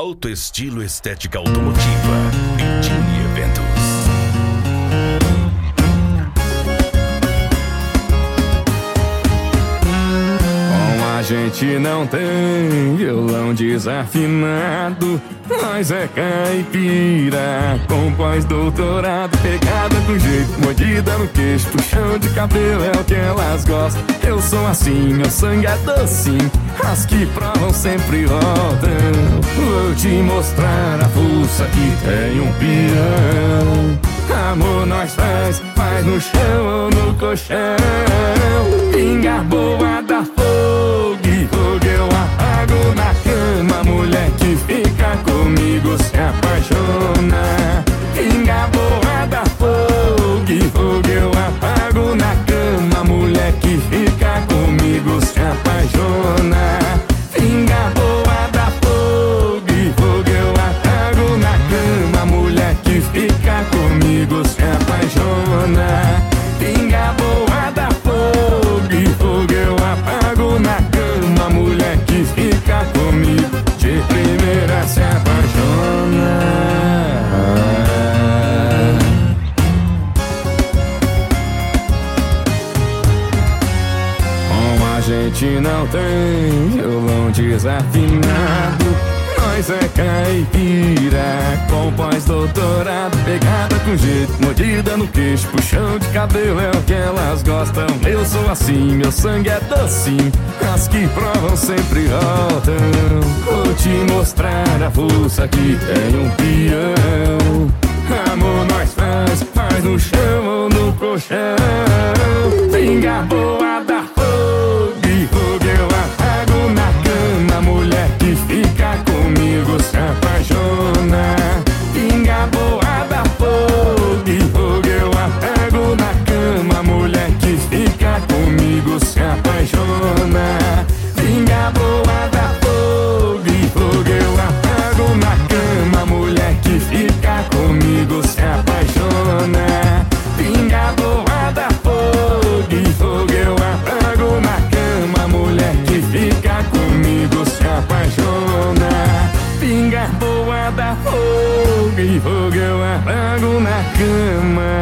Alto Estilo Estética Automotiva e Tini Eventos. A gente não tem violão desafinado, nós é caipira com pós-doutorado, pegada com jeito, mordida no queixo, puxão de cabelo é o que elas gostam. Eu sou assim, meu sangue é docinho, as que provam sempre voltam. Vou te mostrar a força que tem um peão. Amor nós faz no chão ou no colchão. Pinga boa da fogo, eu apago na cama. Mulher que fica comigo se apaixona. Pinga boa da fogo, eu apago na cama. Mulher que fica comigo se apaixona. Pinga boa da fogo, eu apago na cama. Mulher que fica comigo se apaixona. Pinga boa da fogo, eu apago na cama. Mulher que fica comigo de primeira se apaixona. Como a gente não tem violão desafinado, nós é caipira com pós-doutorado, pegada com jeito, mordida no queixo, puxão de cabelo é o que elas gostam. Eu sou assim, meu sangue é docinho, as que provam sempre voltam. Vou te mostrar a força que tem um peão. Amor nós faz no chão ou no colchão. Pinga boa da fogo, eu apago na cama. Mulher que fica comigo se apaixona. Pinga boa da fogo, eu apago na cama. Mulher que fica comigo se apaixona. Pinga boa da fogo, eu apago na cama. Mulher que fica comigo se apaixona. Pinga boa da fogo, eu apago na cama. Mulher que fica comigo se apaixona. Pinga boa da fogo, eu apago na cama.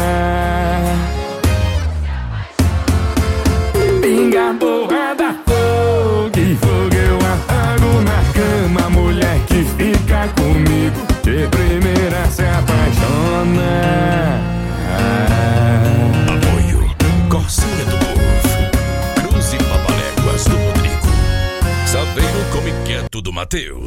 Pinga boa da fogo, eu apago na cama. Mulher que fica comigo de primeira se apaixona. Apoio Corsinha do Povo, Cruz e Papaléguas do Rodrigo, Saveiro Come Quieto do Mateus.